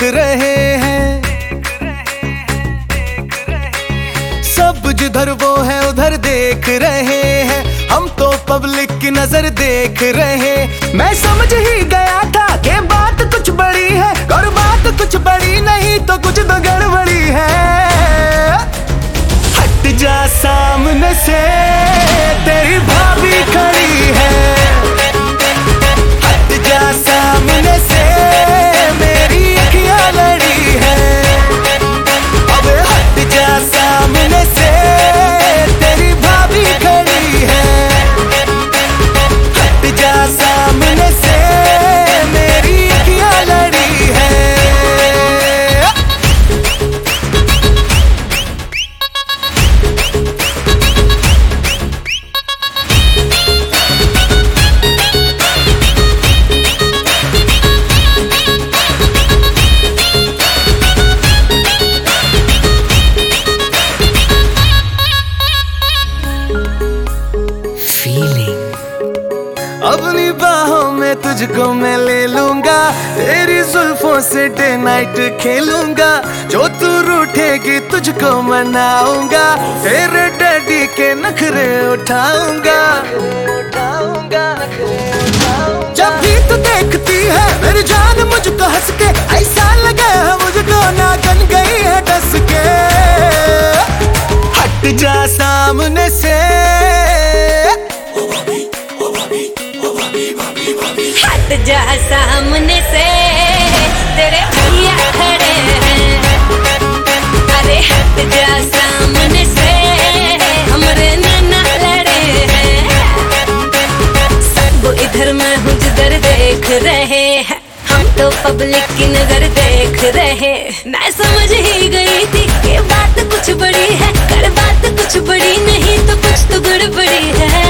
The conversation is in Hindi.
रहे हैं। सब जिधर वो है उधर देख रहे हैं, हम तो पब्लिक की नजर देख रहे। मैं समझ ही गया था कि बात कुछ बड़ी है, और बात कुछ बड़ी नहीं तो कुछ तो गड़बड़ी है। हट जा सामने से, तेरी भाभी खड़ी है। हट जा सामने से, मेरी अखियां लड़ी है। अब हट जा सामने से, तेरी भाभी खड़ी है। हट जा सामने से, मेरी अखियां लड़ी है। अपनी बाहों में तुझको मैं ले लूंगा, तेरी जुल्फों से डे नाइट खेलूंगा। जो तू रूठेगी तुझको मनाऊंगा, तेरे डैडी के नखरे उठाऊंगा। जब भी तू देखती है मेरी जान मुझको हंस के, ऐसा लगे है मुझको नागन गई है डस के। हट जा सामने से, हट जा सामने से, तेरे भैया खड़े हैं। अरे हट जा सामने से, हमरे नाना लड़े हैं। सब इधर मैं हूँ जिधर देख रहे हैं, हम तो पब्लिक की नजर देख रहे। मैं समझ ही गई थी कि बात कुछ बड़ी है, कर बात कुछ बड़ी नहीं तो कुछ तो गड़बड़ी है।